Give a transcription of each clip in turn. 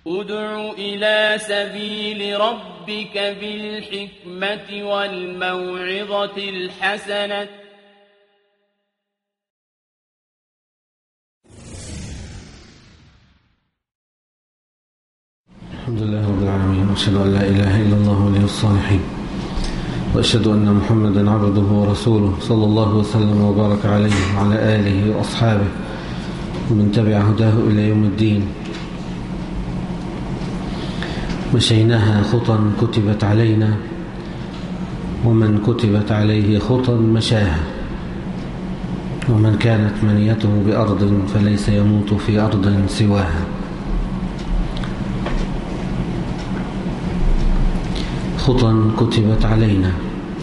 ادع إلى سبيل ربك بالحكمة والموعظة الحسنة. الحمد لله رب العالمين، وأشهد أن لا إله إلا الله ولي الصالحين، وأشهد أن محمدا عبده ورسوله صلى الله وسلم وبارك عليه وعلى آله وأصحابه ومن تبع هداه إلى يوم الدين. مشيناها خطى كتبت علينا، ومن كتبت عليه خطى مشاها، ومن كانت منيته بأرض فليس يموت في أرض سواها. خطى كتبت علينا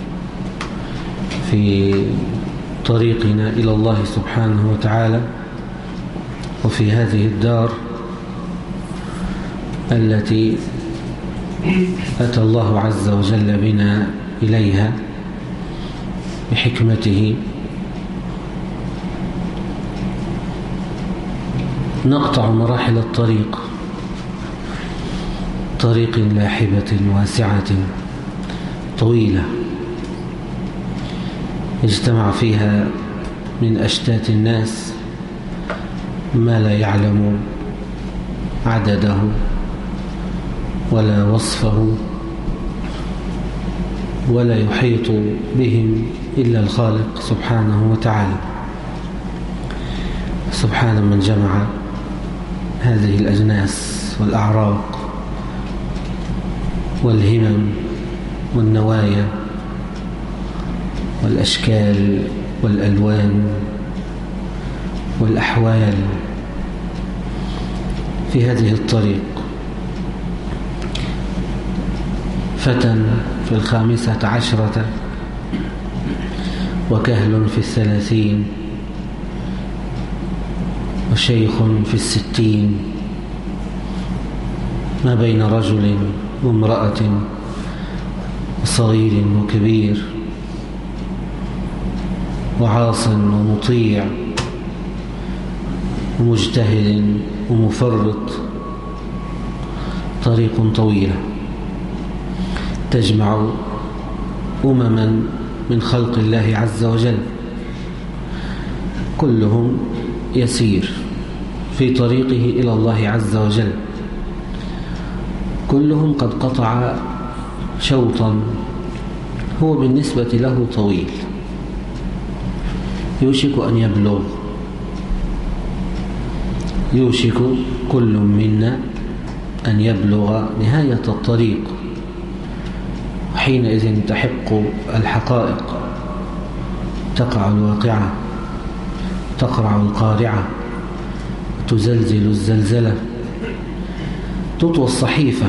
في طريقنا إلى الله سبحانه وتعالى، وفي هذه الدار التي أتى الله عز وجل بنا إليها بحكمته. نقطع مراحل الطريق، طريق لاحبة واسعة طويلة اجتمع فيها من أشتات الناس ما لا يعلم عدده ولا وصفه ولا يحيط بهم إلا الخالق سبحانه وتعالى. سبحان من جمع هذه الأجناس والأعراق والهمم والنوايا والأشكال والألوان والأحوال في هذه الطريق. فتى في 15 وكهل في 30 وشيخ في 60، ما بين رجل وامرأة وصغير وكبير وعاص ومطيع ومجتهد ومفرط. طريق طويلة تجمع أمما من خلق الله عز وجل، كلهم يسير في طريقه إلى الله عز وجل، كلهم قد قطع شوطا هو بالنسبة له طويل، يوشك أن يبلغ، يوشك كل منا أن يبلغ نهاية الطريق، وحينئذ تحق الحقائق، تقع الواقعة، تقرع القارعة، تزلزل الزلزلة، تطوى الصحيفة،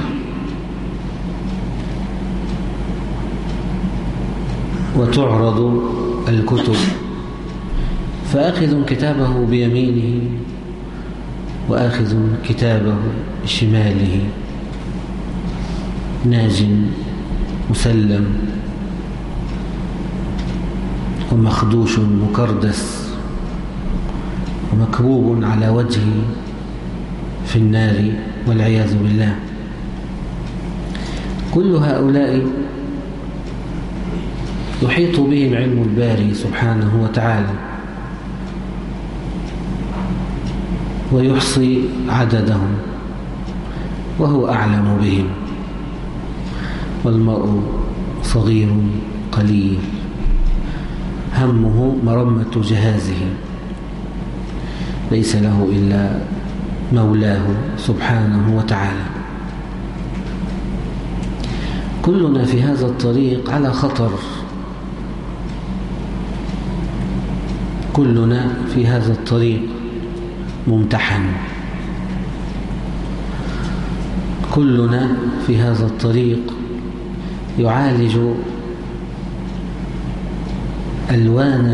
وتعرض الكتب، فآخذ كتابه بيمينه وآخذ كتابه بشماله، ناج مسلم ومخدوش مكردس ومكبوب على وجهه في النار والعياذ بالله. كل هؤلاء يحيط بهم علم الباري سبحانه وتعالى ويحصي عددهم وهو أعلم بهم، والمرء صغير قليل همه مرمة جهازه، ليس له إلا مولاه سبحانه وتعالى. كلنا في هذا الطريق على خطر، كلنا في هذا الطريق ممتحن، كلنا في هذا الطريق يعالج ألوانا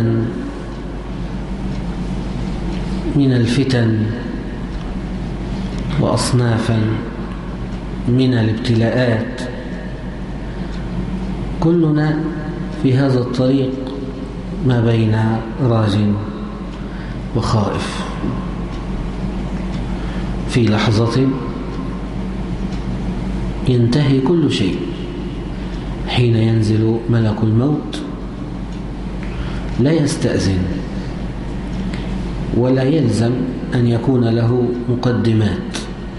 من الفتن وأصنافا من الابتلاءات. كلنا في هذا الطريق ما بين راج وخائف. في لحظة ينتهي كل شيء. حين ينزل ملك الموت لا يستأذن ولا يلزم أن يكون له مقدمات،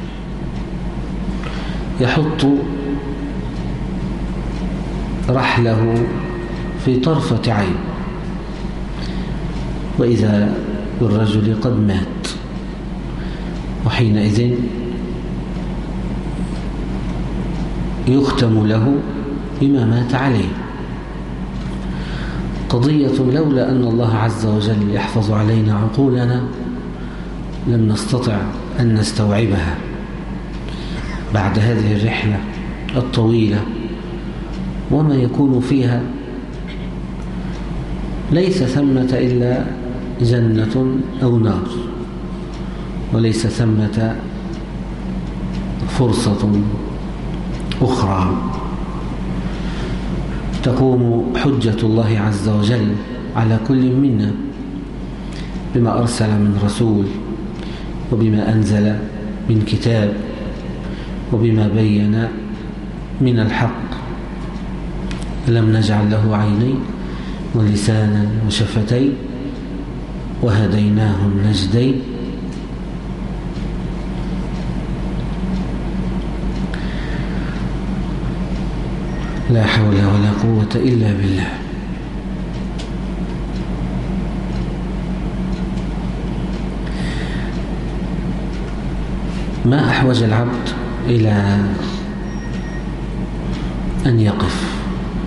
يحط رحله في طرفة عين وإذا بالرجل قد مات، وحينئذ يختم له بما مات عليه. قضية لولا أن الله عز وجل يحفظ علينا عقولنا لم نستطع أن نستوعبها. بعد هذه الرحلة الطويلة وما يكون فيها ليس ثمة إلا جنة أو نار، وليس ثمة فرصة أخرى تقوم حجة الله عز وجل على كل منا بما أرسل من رسول، وبما أنزل من كتاب، وبما بين من الحق. لم نجعل له عينين ولسانا وشفتين وهديناه النجدين. لا حول ولا قوة إلا بالله. ما أحوج العبد إلى أن يقف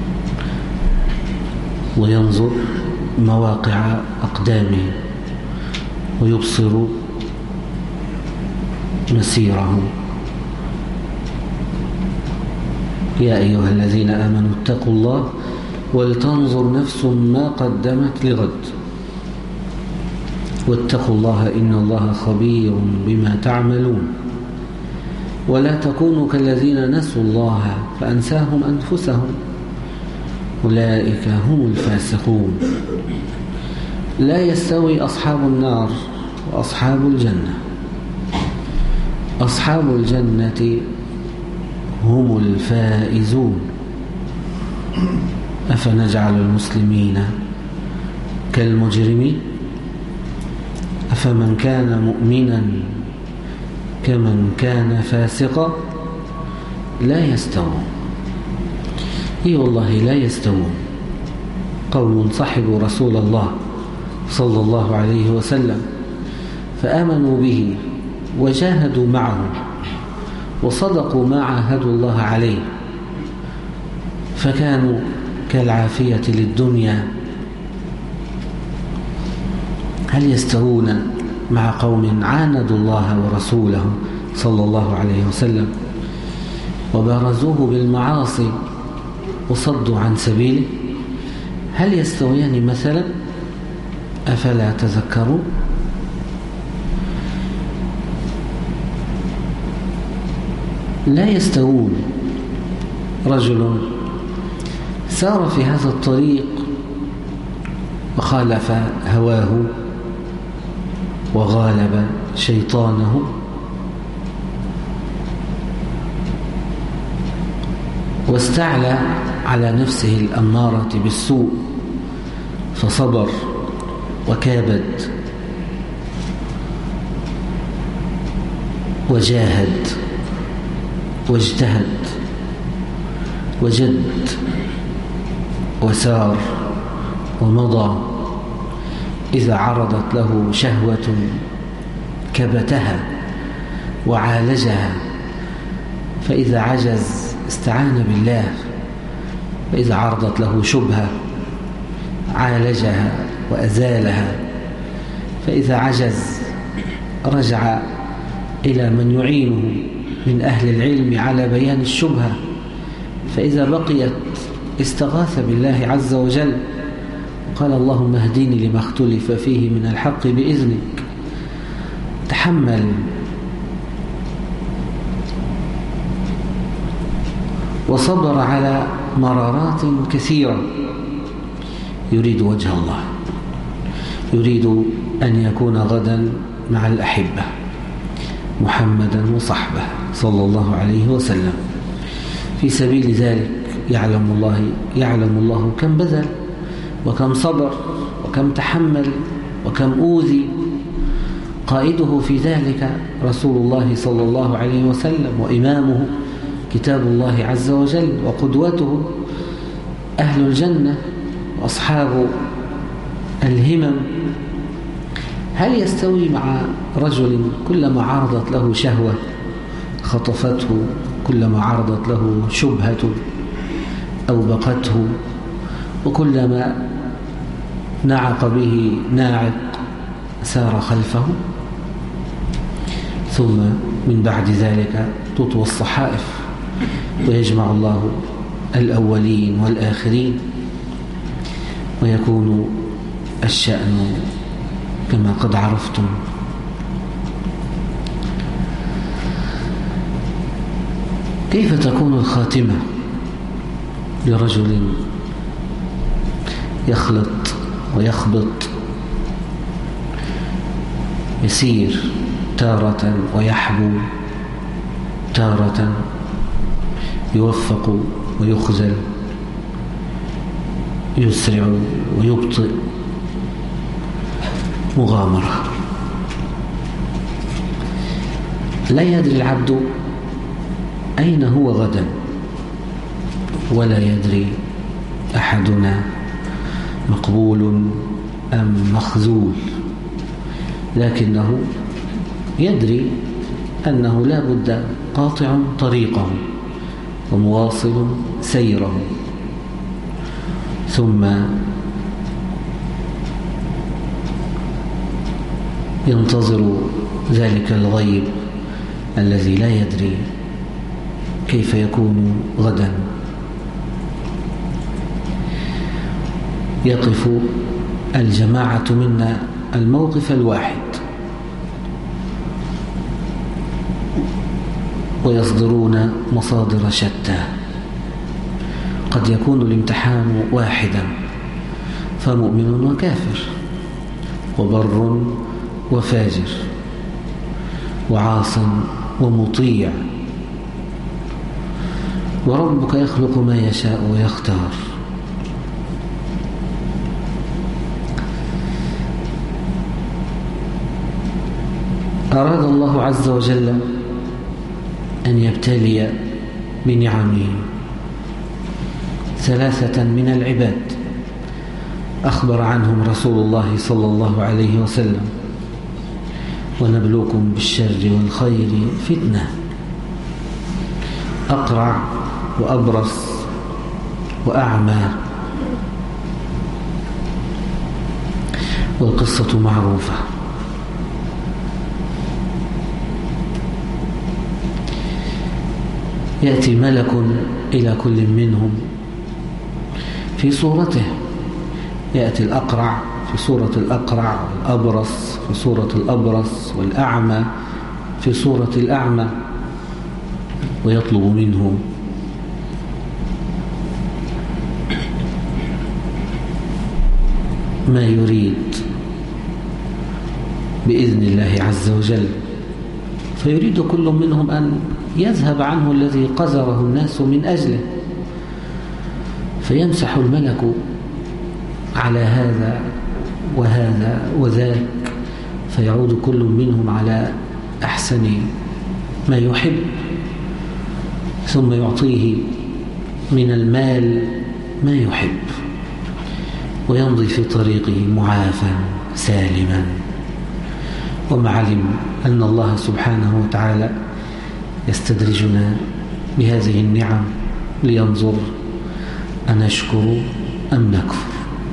وينظر مواقع أقدامه ويبصر مسيره. يا أيها الذين آمنوا اتقوا الله ولتنظر نفس ما قدمت لغد واتقوا الله إن الله خبير بما تعملون. ولا تكونوا كالذين نسوا الله فأنساهم أنفسهم أولئك هم الفاسقون. لا يستوي أصحاب النار وأصحاب الجنة. أصحاب الجنة هم الفائزون. أفنجعل المسلمين كالمجرمين؟ أفمن كان مؤمنا كمن كان فاسقا لا يستوون. إي والله لا يستوون. قوم صحبوا رسول الله صلى الله عليه وسلم فآمنوا به وجاهدوا معه وصدقوا ما عاهدوا الله عليه، فكانوا كالعافية للدنيا. هل يستوون مع قوم عاندوا الله ورسوله صلى الله عليه وسلم وبارزوه بالمعاصي وصدوا عن سبيله؟ هل يستويان مثلا؟ أفلا تذكروا؟ لا يستوون. رجل سار في هذا الطريق وخالف هواه وغالب شيطانه واستعلى على نفسه الأمارة بالسوء، فصبر وكابد وجاهد واجتهد وجد وسار ومضى. إذا عرضت له شهوة كبتها وعالجها، فإذا عجز استعان بالله، فإذا عرضت له شبهة عالجها وأزالها، فإذا عجز رجع إلى من يعينه من أهل العلم على بيان الشبهة، فإذا بقيت استغاث بالله عز وجل قال اللهم اهدني لما اختلف فيه من الحق بإذنك. تحمل وصبر على مرارات كثيرة، يريد وجه الله، يريد أن يكون غدا مع الأحبة محمدا وصحبه صلى الله عليه وسلم. في سبيل ذلك يعلم الله كم بذل وكم صبر وكم تحمل وكم أوذي. قائده في ذلك رسول الله صلى الله عليه وسلم، وإمامه كتاب الله عز وجل، وقدوته أهل الجنة وأصحاب الهمم. هل يستوي مع رجل كلما عرضت له شهوة خطفته، كلما عرضت له شبهة أوبقته، وكلما نعق به ناعق سار خلفه؟ ثم من بعد ذلك تطوى الصحائف ويجمع الله الأولين والآخرين، ويكون الشأن كما قد عرفتم. كيف تكون الخاتمة لرجل يخلط ويخبط، يسير تارة ويحبو تارة، يوفق ويخذل، يسرع ويبطئ، مغامرة. لا يدري العبد أين هو غدا، ولا يدري أحدنا مقبول أم مخذول، لكنه يدري أنه لا بد قاطع طريقه ومواصل سيره، ثم ينتظر ذلك الغيب الذي لا يدري كيف يكون غدا. يقف الجماعة منا الموقف الواحد، ويصدرون مصادر شتى. قد يكون الامتحان واحدا، فمؤمن وكافر، وبر وفاجر، وعاص ومطيع، وربك يخلق ما يشاء ويختار. أراد الله عز وجل أن يبتلي بنعمه ثلاثة من العباد أخبر عنهم رسول الله صلى الله عليه وسلم: ونبلوكم بالشر والخير فتنة. أقرع وأبرص وأعمى، والقصة معروفة. يأتي ملك إلى كل منهم في صورته، يأتي الأقرع في صورة الأقرع، والأبرص في صورة الأبرص، والأعمى في صورة الأعمى، ويطلب منه ما يريد بإذن الله عز وجل. فيريد كل منهم أن يذهب عنه الذي قذره الناس من أجله، فيمسح الملك على هذا وهذا وذاك، فيعود كل منهم على أحسن ما يحب، ثم يعطيه من المال ما يحب، ويمضي في طريقه معافى سالما. وما علم أن الله سبحانه وتعالى يستدرجنا بهذه النعم لينظر أنشكر أم نكفر.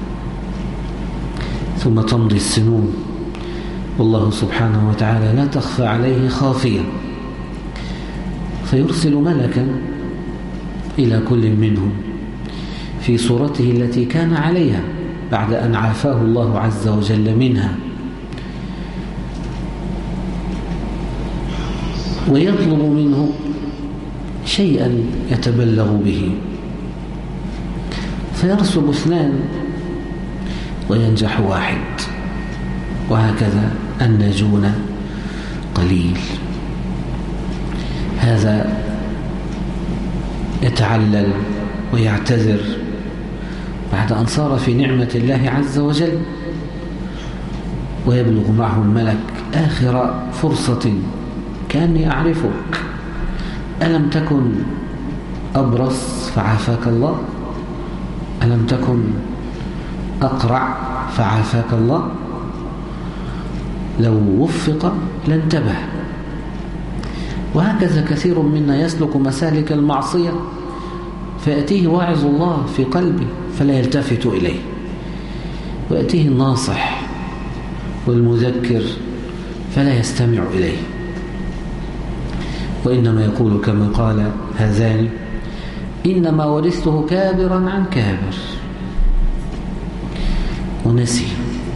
ثم تمضي السنون، والله سبحانه وتعالى لا تخفى عليه خافية، فيرسل ملكا إلى كل منهم في صورته التي كان عليها بعد أن عافاه الله عز وجل منها، ويطلب منه شيئا يتبلغ به، فيرسب اثنان وينجح واحد، وهكذا الناجون قليل. هذا يتعلل ويعتذر بعد أن صار في نعمة الله عز وجل، ويبلغ معه الملك آخر فرصة: كأني أعرفك، ألم تكن أبرص فعافاك الله؟ ألم تكن أقرع فعافاك الله؟ لو وفق لانتبه. وهكذا كثير منا يسلك مسالك المعصية فيأتيه واعظ الله في قلبه فلا يلتفت إليه، ويأتيه الناصح والمذكر فلا يستمع إليه، وإنما يقول كما قال هذان: إنما ورثته كابرا عن كابر، ونسي.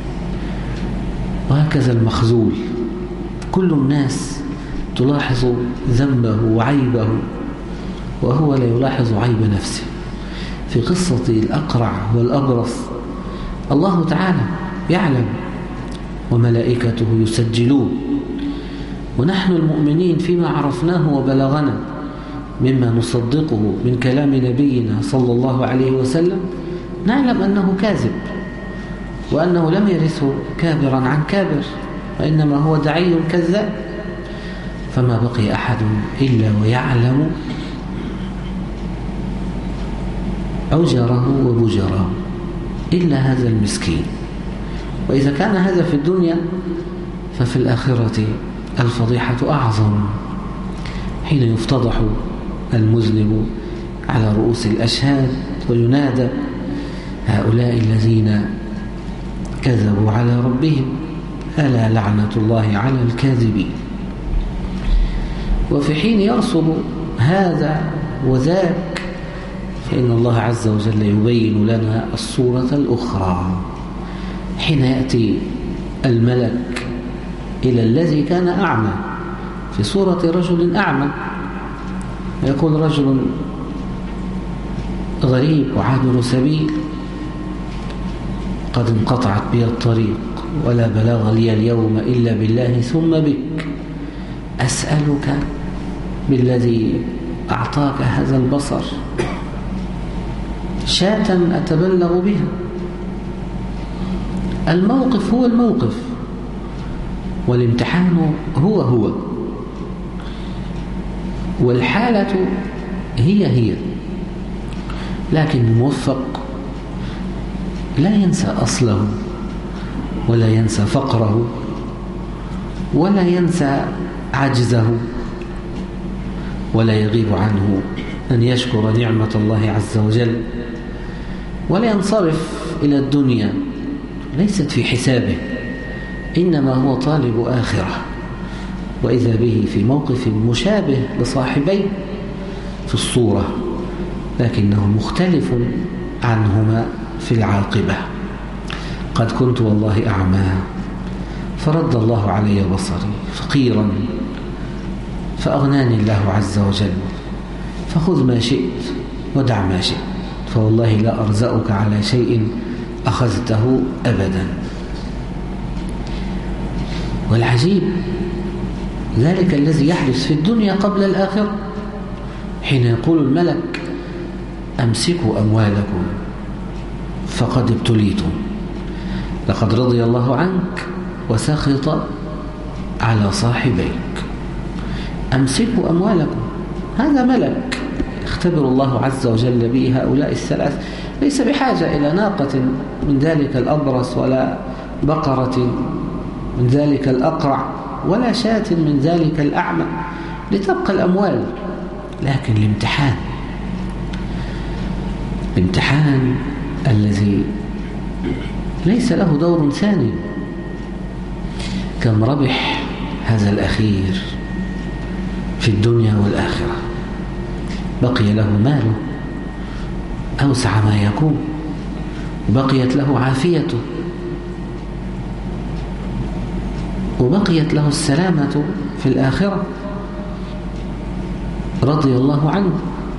وهكذا المخذول، كل الناس تلاحظ ذنبه وعيبه وهو لا يلاحظ عيب نفسه. في قصة الأقرع والأبرص الله تعالى يعلم وملائكته يسجلون، ونحن المؤمنين فيما عرفناه وبلغنا مما نصدقه من كلام نبينا صلى الله عليه وسلم نعلم أنه كاذب، وأنه لم يرثه كابرا عن كابر، وإنما هو دعي كذاب. فما بقي أحد إلا ويعلم أوجره وبجره إلا هذا المسكين. وإذا كان هذا في الدنيا ففي الآخرة الفضيحة أعظم، حين يفتضح المذنب على رؤوس الأشهاد وينادى: هؤلاء الذين كذبوا على ربهم، ألا لعنة الله على الكاذبين. وفي حين يرسل هذا وذاك فإن الله عز وجل يبين لنا الصورة الأخرى، حين يأتي الملك إلى الذي كان أعمى في صورة رجل أعمى، ويكون رجل غريب وعابر سبيل: قد انقطعت بي الطريق ولا بلاغ لي اليوم إلا بالله ثم بك، أسألك بالذي أعطاك هذا البصر شاة أتبلغ بها. الموقف هو الموقف، والامتحان هو، والحالة هي، لكن الموفق لا ينسى أصله، ولا ينسى فقره، ولا ينسى عجزه، ولا يغيب عنه أن يشكر نعمة الله عز وجل، ولا ينصرف إلى الدنيا ليست في حسابه، إنما هو طالب آخرة. وإذا به في موقف مشابه لصاحبيه في الصورة، لكنه مختلف عنهما في العاقبة. قد كنت والله أعمى فرد الله علي بصري، فقيرا فأغناني الله عز وجل، فخذ ما شئت ودع ما شئت، فوالله لا أرزأك على شيء أخذته أبدا. والعجيب ذلك الذي يحدث في الدنيا قبل الآخرة، حين يقول الملك: أمسكوا أموالكم فقد ابتليتم، لقد رضي الله عنك وسخط على صاحبيك. أمسكوا أموالكم، هذا ملك يختبر الله عز وجل به هؤلاء الثلاث، ليس بحاجة إلى ناقة من ذلك الأبرص، ولا بقرة من ذلك الأقرع، ولا شاة من ذلك الأعمى لتبقى الأموال، لكن الامتحان الذي ليس له دور ثاني. كم ربح هذا الأخير في الدنيا والآخرة، بقي له ماله أوسع ما يكون، بقيت له عافيته، وبقيت له السلامة في الآخرة، رضي الله عنه،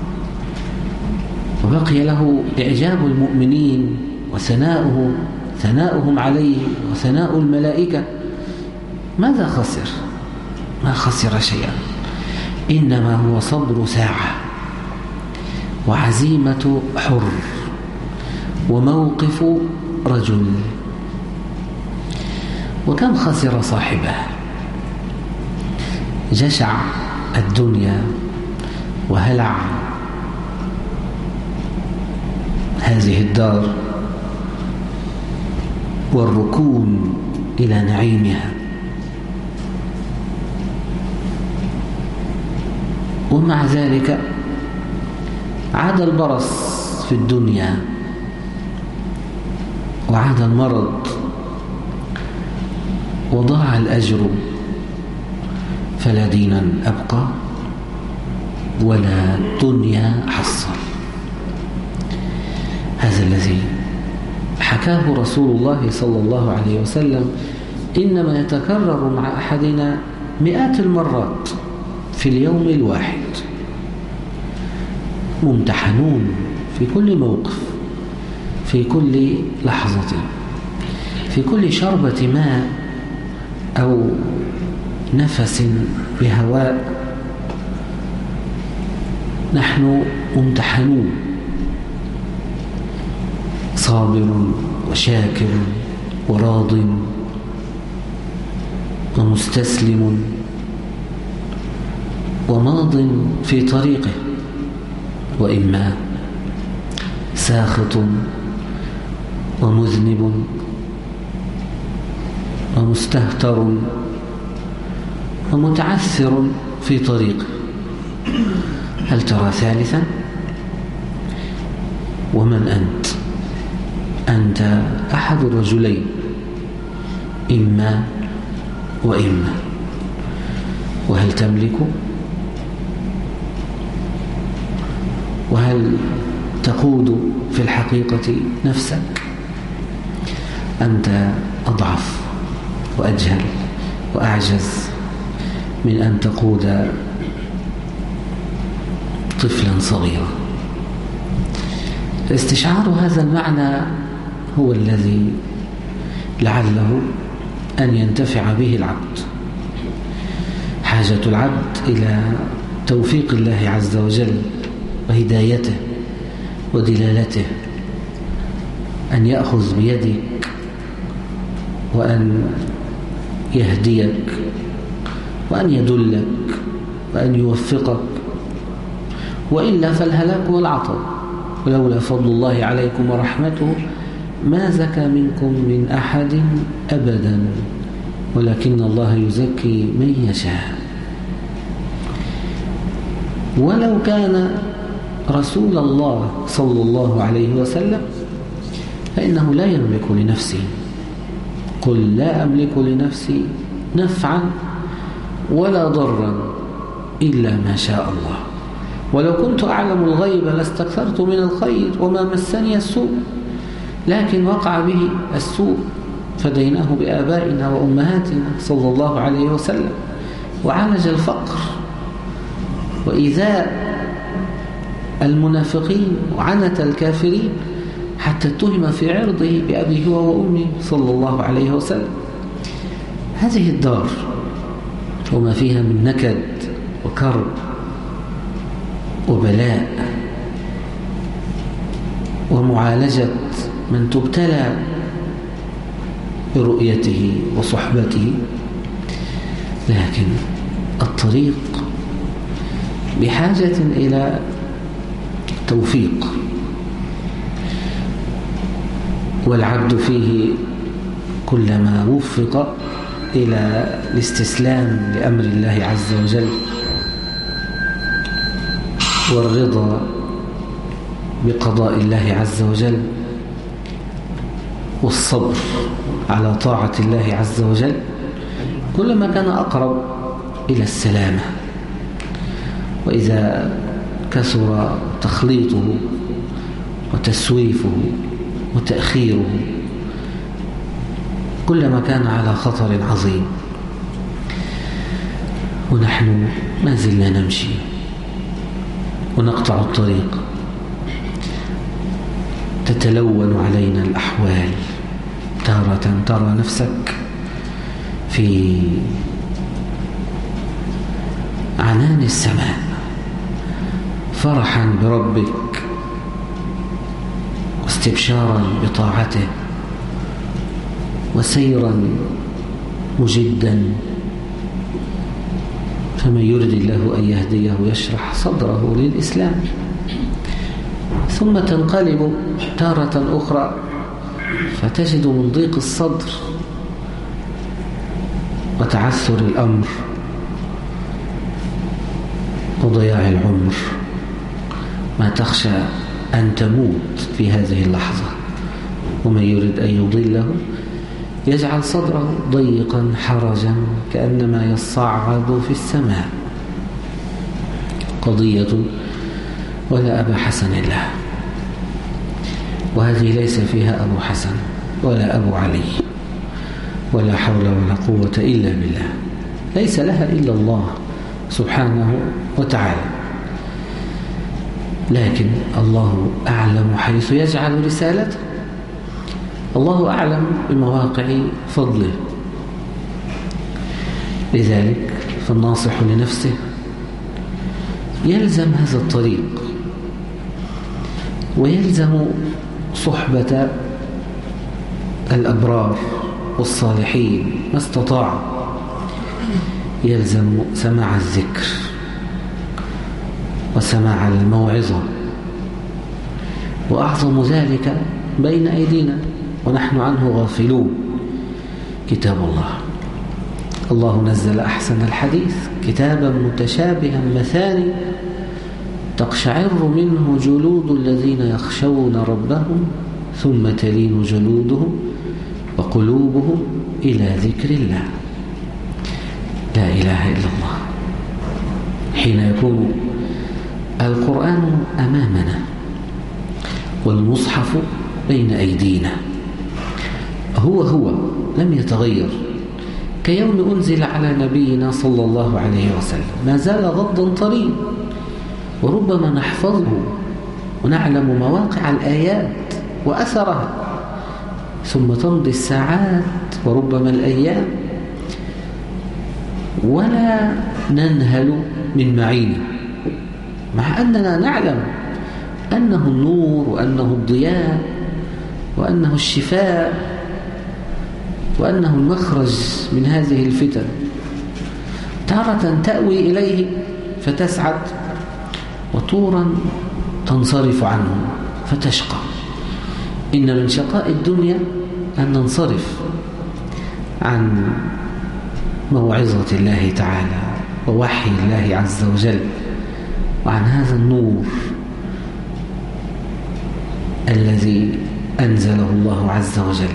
وبقي له إعجاب المؤمنين ثناؤهم عليه وثناء الملائكة. ماذا خسر؟ ما خسر شيئا، إنما هو صبر ساعة، وعزيمة حر وموقف رجل. وكم خسر صاحبه، جشع الدنيا وهلع هذه الدار والركون إلى نعيمها، ومع ذلك عاد البرص في الدنيا وعاد المرض وضاع الأجر، فلا دينا أبقى ولا دنيا حصل. هذا الذي حكاه رسول الله صلى الله عليه وسلم إنما يتكرر مع أحدنا مئات المرات في اليوم الواحد. ممتحنون في كل موقف، في كل لحظة، في كل شربة ماء أو نفس بهواء، نحن ممتحنون. صابر وشاكر وراض ومستسلم وماض في طريقه، وإما ساخط ومذنب ومستهتر ومتعثر في طريقه. هل ترى ثالثا؟ ومن أنت؟ أنت أحد الرجلين، إما وإما. وهل تملك؟ وهل تقود في الحقيقة نفسك؟ أنت أضعف وأجهل وأعجز من أن تقود طفلا صغيرا. استشعار هذا المعنى هو الذي لعله أن ينتفع به العبد. حاجة العبد إلى توفيق الله عز وجل وهدايته ودلالته، أن يأخذ بيدك وأن يهديك وأن يدلك وأن يوفقك، وإلا فالهلاك والعطب. ولولا فضل الله عليكم ورحمته ما زكى منكم من أحد أبدا، ولكن الله يزكي من يشاء. ولو كان رسول الله صلى الله عليه وسلم فإنه لا يملك لنفسه. قل لا أملك لنفسي نفعا ولا ضرا إلا ما شاء الله، ولو كنت أعلم الغيب لاستكثرت من الخير وما مسني السوء، لكن وقع به السوء فديناه بآبائنا وأمهاتنا صلى الله عليه وسلم، وعالج الفقر وإيذاء المنافقين وعنت الكافرين حتى اتهم في عرضه بأبيه وأمه صلى الله عليه وسلم. هذه الدار وما فيها من نكد وكرب وبلاء ومعالجة من تبتلى برؤيته وصحبته، لكن الطريق بحاجة إلى توفيق، والعبد فيه كلما وفق إلى الاستسلام لأمر الله عز وجل والرضا بقضاء الله عز وجل والصبر على طاعة الله عز وجل، كلما كان أقرب إلى السلامة. وإذا كثر تخليطه وتسويفه وتأخيره كلما كان على خطر عظيم. ونحن ما زلنا نمشي ونقطع الطريق، تتلون علينا الأحوال. تارة ترى نفسك في عنان السماء فرحا بربك واستبشارا بطاعته وسيرا مجدا. فمن يرد الله أن يهديه يشرح صدره للإسلام، ثم تنقلب تارة أخرى فتجد من ضيق الصدر وتعثر الأمر وضياع العمر ما تخشى أن تموت في هذه اللحظة. ومن يرد أن يضله يجعل صدره ضيقا حرجا كأنما يصعد في السماء. قضية ولا أبا حسن له، وهذه ليس فيها أبو حسن ولا أبو علي ولا حول ولا قوة إلا بالله، ليس لها إلا الله سبحانه وتعالى. لكن الله أعلم حيث يجعل رسالته، الله أعلم بمواقع فضله. لذلك فالناصح لنفسه يلزم هذا الطريق ويلزم صحبة الأبرار والصالحين ما استطاع. يلزم سماع الذكر وسماع الموعظة، وأعظم ذلك بين أيدينا ونحن عنه غافلون كتاب الله. الله نزل أحسن الحديث كتابا متشابها مثاني تقشعر منه جلود الذين يخشون ربهم ثم تلين جلودهم وقلوبهم إلى ذكر الله. لا إله إلا الله. حين يكون القرآن أمامنا والمصحف بين أيدينا هو لم يتغير كيوم أنزل على نبينا صلى الله عليه وسلم، ما زال غضا طريا، وربما نحفظه ونعلم مواقع الآيات وأثرها، ثم تمضي الساعات وربما الأيام ولا ننهل من معينه، مع أننا نعلم أنه النور وأنه الضياء وأنه الشفاء وأنه المخرج من هذه الفتن. تارة تأوي إليه فتسعد، وطورا تنصرف عنه فتشقى. إن من شقاء الدنيا أن ننصرف عن موعظة الله تعالى ووحي الله عز وجل وعن هذا النور الذي أنزله الله عز وجل.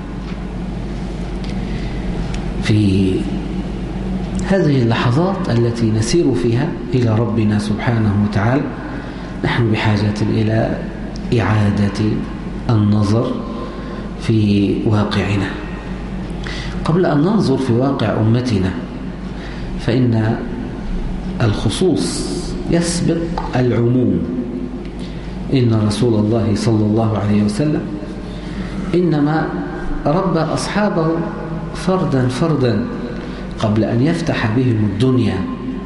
في هذه اللحظات التي نسير فيها إلى ربنا سبحانه وتعالى نحن بحاجة إلى إعادة النظر في واقعنا. قبل أن ننظر في واقع أمتنا فإن الخصوص يسبق العموم. إن رسول الله صلى الله عليه وسلم إنما ربى أصحابه فردا فردا قبل أن يفتح بهم الدنيا.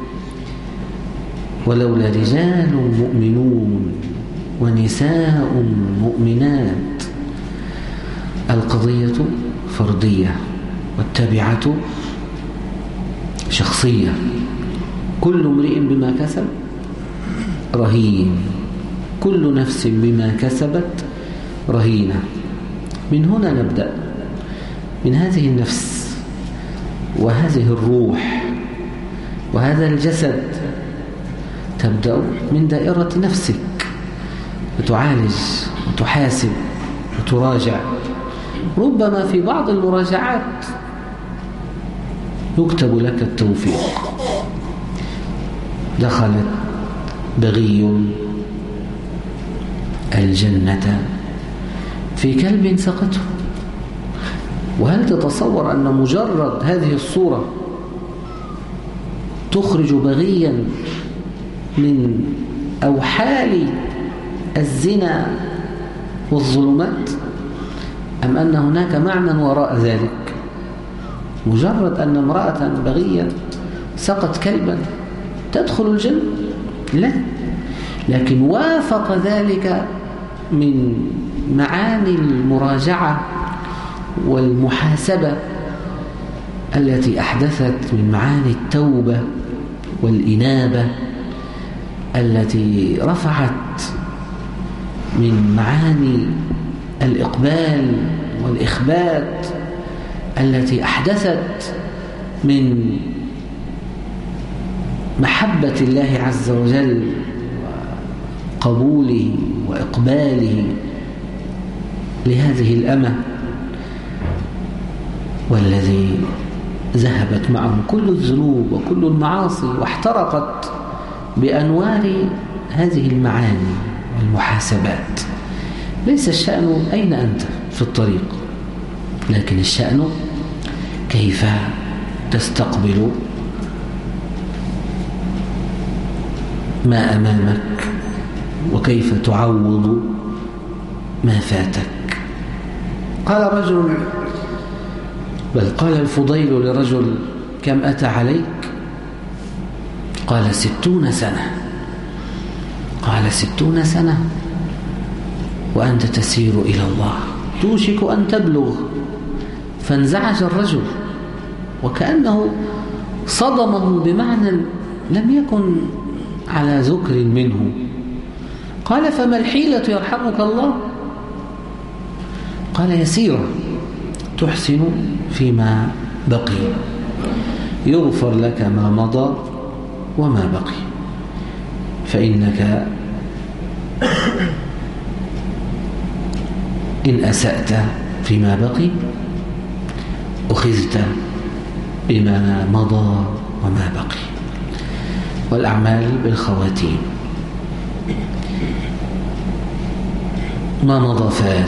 ولولا رجال مؤمنون ونساء مؤمنات، القضية فردية والتبعة شخصية. كل امرئ بما كسب رهين، كل نفس بما كسبت رهينة. من هنا نبدأ، من هذه النفس وهذه الروح وهذا الجسد تبدأ من دائرة نفسك، وتعالج وتحاسب وتراجع. ربما في بعض المراجعات يكتب لك التوفيق. دخلت بغي الجنة في كلب سقته. وهل تتصور أن مجرد هذه الصورة تخرج بغيا من أوحال الزنا والظلمات، أم أن هناك معنى وراء ذلك؟ مجرد أن امرأة بغيا سقت كلبا تدخل الجنة؟ لا، لكن وافق ذلك من معاني المراجعة والمحاسبة التي أحدثت من معاني التوبة والإنابة، التي رفعت من معاني الإقبال والإخبات، التي أحدثت من محبة الله عز وجل وقبوله وإقباله لهذه الأمة، والذي ذهبت معه كل الذنوب وكل المعاصي واحترقت بأنوار هذه المعاني والمحاسبات. ليس الشأن أين أنت في الطريق، لكن الشأن كيف تستقبل ما أمامك، وكيف تعوض ما فاتك. قال رجل، بل قال الفضيل لرجل: كم أتى عليك؟ قال 60 سنة. قال 60 سنة وأنت تسير إلى الله، توشك أن تبلغ. فانزعج الرجل وكأنه صدمه بمعنى لم يكن على ذكر منه. قال: فما الحيلة يرحمك الله؟ قال: يسيرة، تحسن فيما بقي، يغفر لك ما مضى وما بقي، فإنك إن أسأت فيما بقي أخذت بما مضى وما بقي، والأعمال بالخواتيم. ما مضى فات،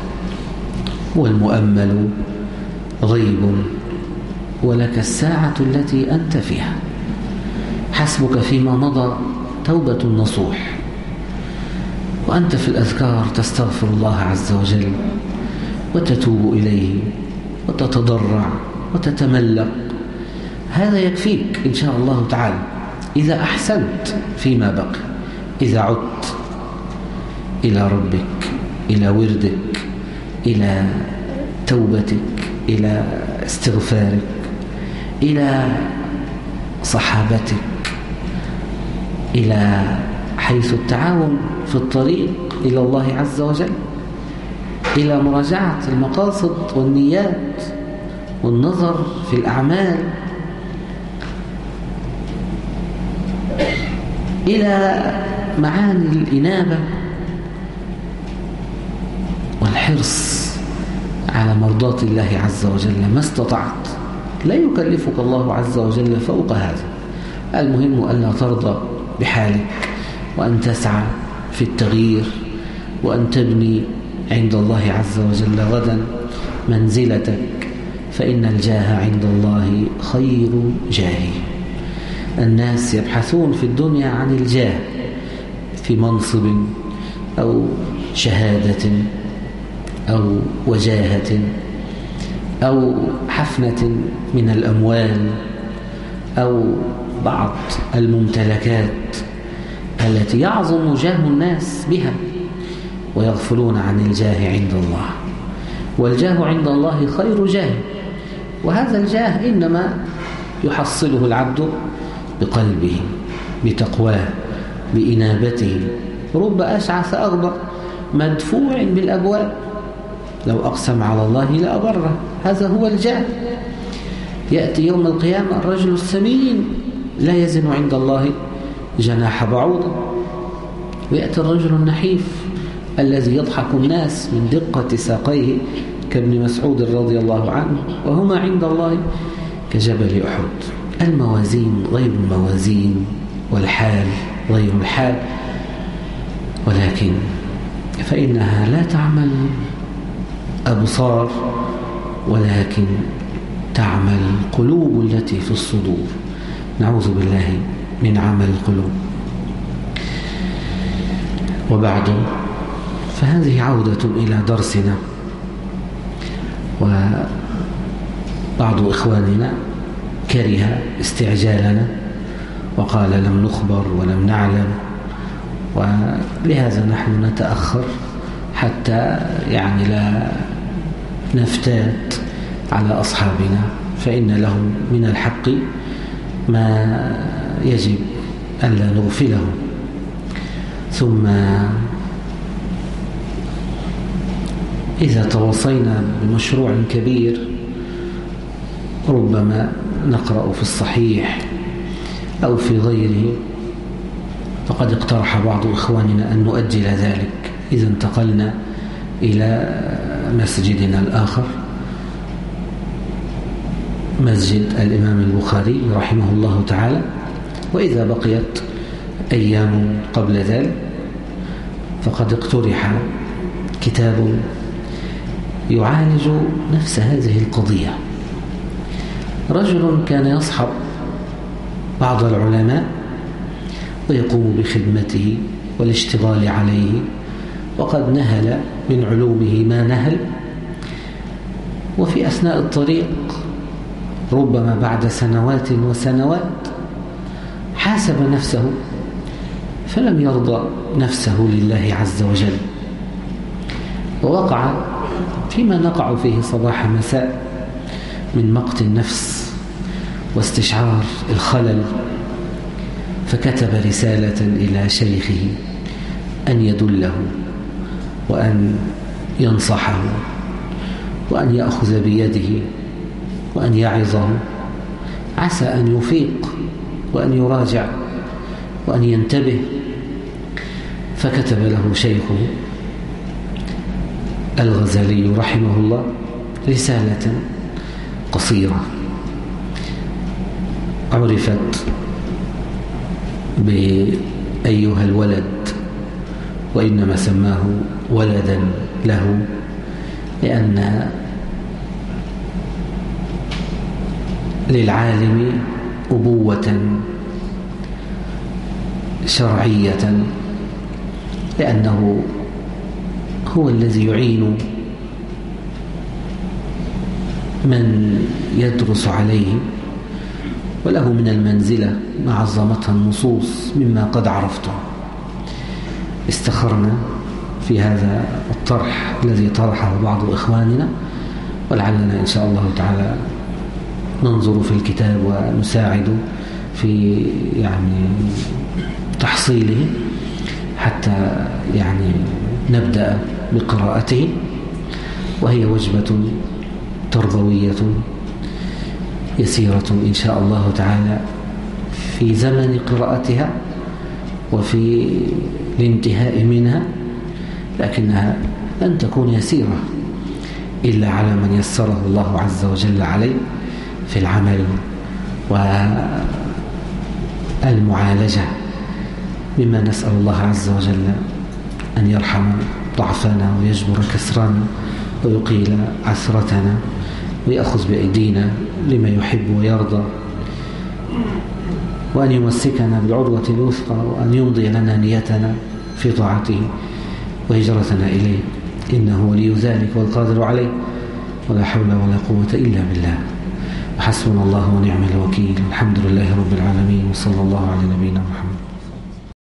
والمؤمل غيب، ولك الساعة التي أنت فيها. حسبك فيما مضى توبة نصوح، وأنت في الأذكار تستغفر الله عز وجل وتتوب إليه وتتضرع وتتملق. هذا يكفيك إن شاء الله تعالى إذا أحسنت فيما بقي، إذا عدت إلى ربك، إلى وردك، إلى توبتك، إلى استغفارك، إلى صحابتك، إلى حيث التعاون في الطريق إلى الله عز وجل، إلى مراجعة المقاصد والنيات والنظر في الأعمال، إلى معاني الإنابة والحرص على مرضاة الله عز وجل ما استطعت. لا يكلفك الله عز وجل فوق هذا. المهم ألا ترضى بحالك، وأن تسعى في التغيير، وأن تبني عند الله عز وجل غدا منزلتك، فإن الجاه عند الله خير جاه. الناس يبحثون في الدنيا عن الجاه في منصب أو شهادة أو وجاهة أو حفنة من الأموال أو بعض الممتلكات التي يعظم جاه الناس بها، ويغفلون عن الجاه عند الله. والجاه عند الله خير جاه، وهذا الجاه إنما يحصله العبد بقلبه، بتقواه، بإنابته. رب أشعث أغبر مدفوع بالأبواب، لو أقسم على الله لأبره. هذا هو الجاه. يأتي يوم القيامة الرجل السمين لا يزن عند الله جناح بعوضة، ويأتي الرجل النحيف الذي يضحك الناس من دقة ساقيه كابن مسعود رضي الله عنه، وهما عند الله كجبل أحد. الموازين غير الموازين، والحال غير الحال، ولكن فإنها لا تعمل أبصار، ولكن تعمل القلوب التي في الصدور. نعوذ بالله من عمل القلوب. وبعد، فهذه عودة إلى درسنا. وبعض إخواننا كره استعجالنا وقال لم نخبر ولم نعلم، ولهذا نحن نتأخر حتى يعني لا نفتات على أصحابنا، فإن لهم من الحق ما يجب أن لا نغفله. ثم إذا تواصينا بمشروع كبير ربما نقرأ في الصحيح أو في غيره، فقد اقترح بعض إخواننا أن نؤجل ذلك إذا انتقلنا إلى مسجدنا الآخر، مسجد الإمام البخاري رحمه الله تعالى. وإذا بقيت أيام قبل ذلك فقد اقترح كتاب يعالج نفس هذه القضية. رجل كان يصحب بعض العلماء ويقوم بخدمته والاشتغال عليه، وقد نهل من علومه ما نهل، وفي أثناء الطريق ربما بعد سنوات وسنوات حاسب نفسه فلم يرضى نفسه لله عز وجل، ووقع فيما نقع فيه صباح مساء من مقت النفس واستشعار الخلل، فكتب رسالة إلى شيخه أن يدله وأن ينصحه وأن يأخذ بيده وأن يعظه، عسى أن يفيق وأن يراجع وأن ينتبه. فكتب له شيخه الغزالي رحمه الله رسالة قصيرة عرفت بأيها الولد، وإنما سماه ولدا له لأن للعالم أبوة شرعية، لأنه هو الذي يعين من يدرس عليه، وله من المنزلة ما عظمتها النصوص مما قد عرفته. استخرنا في هذا الطرح الذي طرحه بعض إخواننا، ولعلنا إن شاء الله تعالى ننظر في الكتاب ونساعد في يعني تحصيله حتى يعني نبدأ بقراءته، وهي وجبة تربوية يسيرة إن شاء الله تعالى في زمن قراءتها وفي الانتهاء منها، لكنها لن تكون يسيرة إلا على من يسره الله عز وجل عليه في العمل والمعالجة، مما نسأل الله عز وجل أن يرحم ضعفنا ويجبر كسرنا ويقيل عثرتنا ويأخذ بأيدينا لما يحب ويرضى، وأن يمسكنا بالعروة الوثقى، وأن يمضي لنا نيتنا في طاعته وهجرتنا إليه، إنه ولي ذلك والقادر عليه، ولا حول ولا قوة إلا بالله. حسبنا الله ونعم الوكيل. الحمد لله رب العالمين، وصلى الله على نبينا محمد.